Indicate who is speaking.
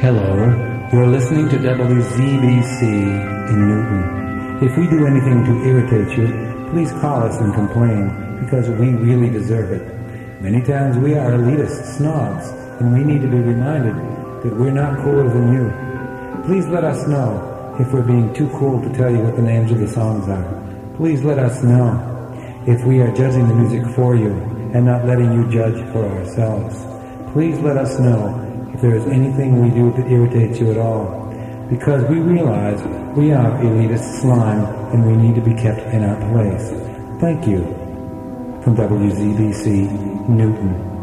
Speaker 1: Hello, you're listening to WZBC in Newton. If we do anything to irritate you, please call us and complain, because we really deserve it. Many times we are elitist snobs, and we need to be reminded that we're not cooler than you. Please let us know if we're being too cool to tell you what the names of the songs are. Please let us know if we are judging the music for you and not letting you judge for ourselves. Please let us know if there is anything we do that irritates you at all, because we realize we are elitist slime and we need to be kept in our place. Thank you. From WZBC, Newton.